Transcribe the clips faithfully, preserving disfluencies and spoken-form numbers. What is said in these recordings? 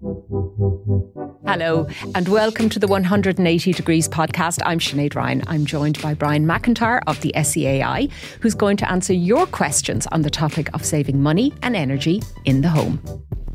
Hello and welcome to the one hundred eighty Degrees podcast. I'm Sinead Ryan. I'm joined by Brian McIntyre of the S E A I, who's going to answer your questions on the topic of saving money and energy in the home.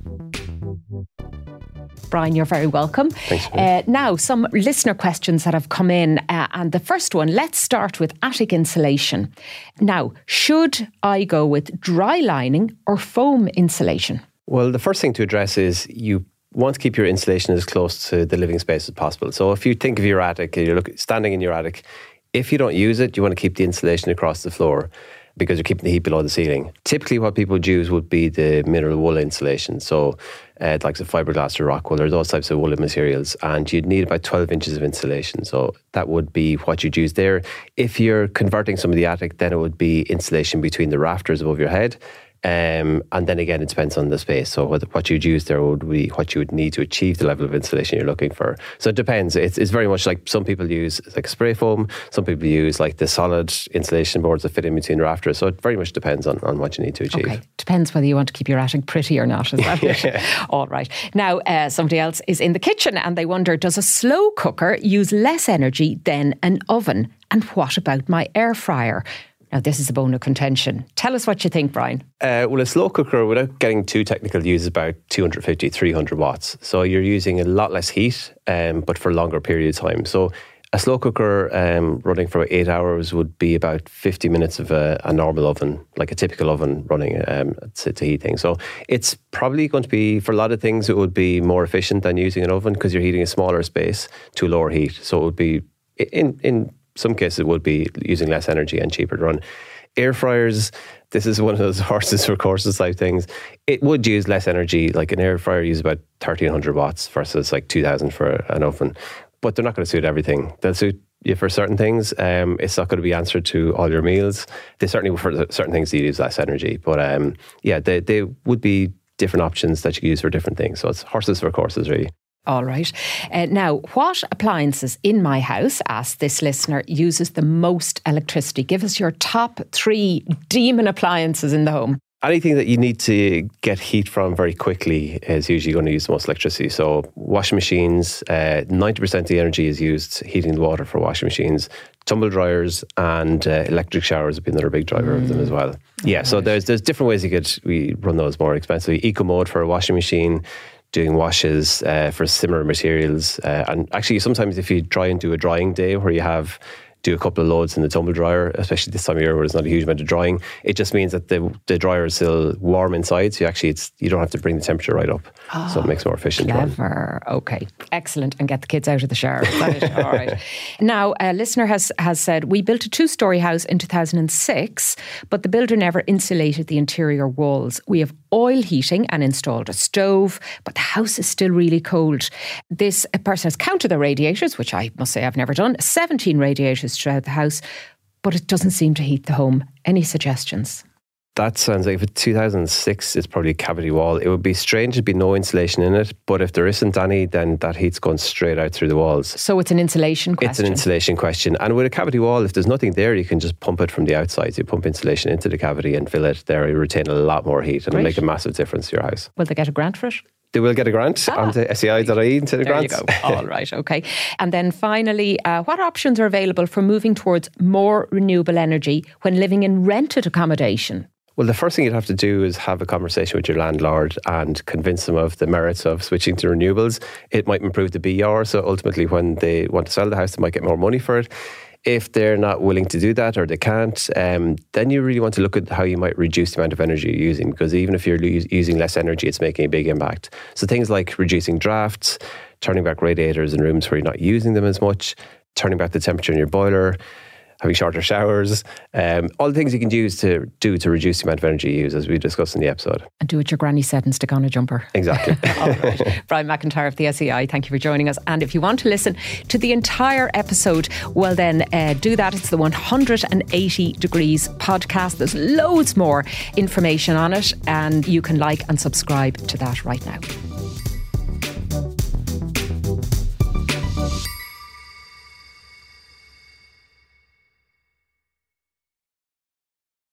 Brian, you're very welcome. Thanks. Uh, now, some listener questions that have come in. Uh, and the first one, let's start with attic insulation. Now, should I go with dry lining or foam insulation? Well, the first thing to address is you want to keep your insulation as close to the living space as possible. So if you think of your attic, you're look, standing in your attic, if you don't use it, you want to keep the insulation across the floor because you're keeping the heat below the ceiling. Typically what people would use would be the mineral wool insulation. So uh, like the fiberglass or rock wool or those types of woolen materials. And you'd need about twelve inches of insulation. So that would be what you'd use there. If you're converting some of the attic, then it would be insulation between the rafters above your head. Um, and then again, it depends on the space. So what, what you'd use there would be what you would need to achieve the level of insulation you're looking for. So it depends. It's, it's very much like some people use like spray foam. Some people use like the solid insulation boards that fit in between rafters. So it very much depends on, on what you need to achieve. Okay. Depends whether you want to keep your attic pretty or not. Is that it? Yeah. All right. Now, uh, somebody else is in the kitchen and they wonder, does a slow cooker use less energy than an oven? And what about my air fryer? Now, this is a bone of contention. Tell us what you think, Brian. Uh, well, a slow cooker, without getting too technical, uses about two hundred fifty, three hundred watts. So you're using a lot less heat, um, but for a longer period of time. So a slow cooker um, running for eight hours would be about fifty minutes of a, a normal oven, like a typical oven running um, to, to heat things. So it's probably going to be, for a lot of things, it would be more efficient than using an oven because you're heating a smaller space to lower heat. So it would be, in in some cases, it would be using less energy and cheaper to run. Air fryers, this is one of those horses for courses type things. It would use less energy. Like an air fryer uses about thirteen hundred watts versus like two thousand for an oven. But they're not going to suit everything. They'll suit you for certain things. Um, it's not going to be answered to all your meals. They certainly, for certain things, they use less energy. But um, yeah, they, they would be different options that you can use for different things. So it's horses for courses, really. All right. Uh, now, what appliances in my house, asked this listener, uses the most electricity? Give us your top three demon appliances in the home. Anything that you need to get heat from very quickly is usually going to use the most electricity. So washing machines, uh, ninety percent of the energy is used heating the water for washing machines. Tumble dryers and uh, electric showers would be another big driver mm. of them as well. Yeah, right. So there's there's different ways you could we run those more expensively. Eco mode for a washing machine, doing washes uh, for similar materials. Uh, and actually, sometimes if you try and do a drying day where you have do a couple of loads in the tumble dryer, especially this time of year where there's not a huge amount of drying, it just means that the the dryer is still warm inside. So you actually, it's you don't have to bring the temperature right up. Oh, so it makes it more efficient. Clever. Run. Okay. Excellent. And get the kids out of the shower. Right. All right. Now, a listener has, has said, we built a two-storey house in two thousand six, but the builder never insulated the interior walls. We have oil heating and installed a stove, but the house is still really cold. This person has counted the radiators, which I must say I've never done, seventeen radiators throughout the house, but it doesn't seem to heat the home. Any suggestions? That sounds like if it's two thousand six, it's probably a cavity wall. It would be strange to be no insulation in it, but if there isn't any, then that heat's going straight out through the walls. So it's an insulation question? It's an insulation question. And with a cavity wall, if there's nothing there, you can just pump it from the outside. So you pump insulation into the cavity and fill it there. You retain a lot more heat and it'll make a massive difference to your house. Will they get a grant for it? They will get a grant ah, on the S E I dot I E into the there grants. You go. All right, okay. And then finally, uh, what options are available for moving towards more renewable energy when living in rented accommodation? Well, the first thing you'd have to do is have a conversation with your landlord and convince them of the merits of switching to renewables. It might improve the B R, so ultimately when they want to sell the house, they might get more money for it. If they're not willing to do that or they can't, um, then you really want to look at how you might reduce the amount of energy you're using, because even if you're lo- using less energy, it's making a big impact. So things like reducing drafts, turning back radiators in rooms where you're not using them as much, turning back the temperature in your boiler, having shorter showers, um, all the things you can use to do to reduce the amount of energy you use, as we discussed in the episode. And do what your granny said and stick on a jumper. Exactly. All right. Brian McIntyre of the S E I, thank you for joining us. And if you want to listen to the entire episode, well then uh, do that. It's the one hundred eighty Degrees podcast. There's loads more information on it and you can like and subscribe to that right now.